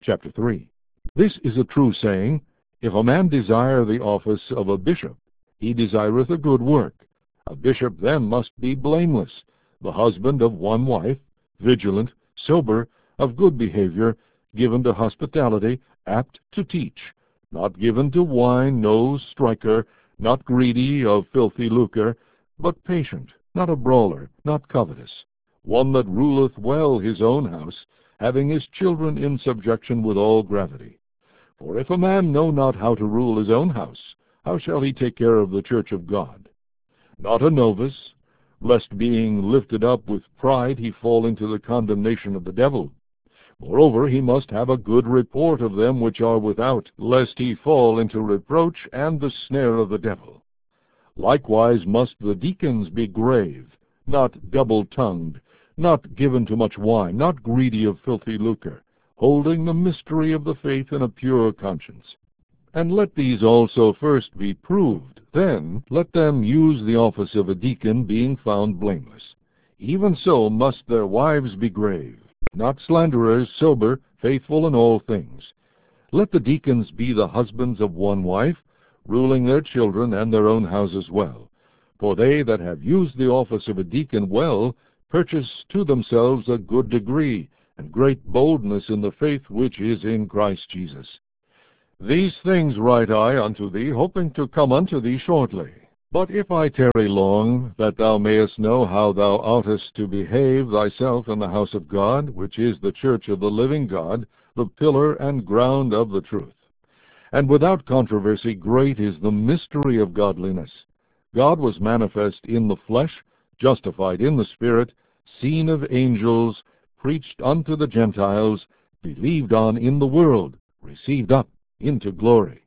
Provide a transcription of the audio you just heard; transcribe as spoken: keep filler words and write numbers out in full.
chapter three. This is a true saying, If a man desire the office of a bishop, he desireth a good work. A bishop then must be blameless, the husband of one wife, vigilant, sober, of good behavior, given to hospitality, apt to teach, not given to wine, no striker, not greedy of filthy lucre, but patient, not a brawler, not covetous, one that ruleth well his own house, having his children in subjection with all gravity. For if a man know not how to rule his own house, how shall he take care of the church of God? Not a novice, lest being lifted up with pride he fall into the condemnation of the devil. Moreover, he must have a good report of them which are without, lest he fall into reproach and the snare of the devil. Likewise must the deacons be grave, not double-tongued, not given to much wine, not greedy of filthy lucre, holding the mystery of the faith in a pure conscience. And let these also first be proved, then let them use the office of a deacon, being found blameless. Even so must their wives be grave, not slanderers, sober, faithful in all things. Let the deacons be the husbands of one wife, ruling their children and their own houses well. For they that have used the office of a deacon well purchase to themselves a good degree, and great boldness in the faith which is in Christ Jesus. These things write I unto thee, hoping to come unto thee shortly. But if I tarry long, that thou mayest know how thou oughtest to behave thyself in the house of God, which is the church of the living God, the pillar and ground of the truth. And without controversy great is the mystery of godliness. God was manifest in the flesh, justified in the Spirit, seen of angels, preached unto the Gentiles, believed on in the world, received up into glory.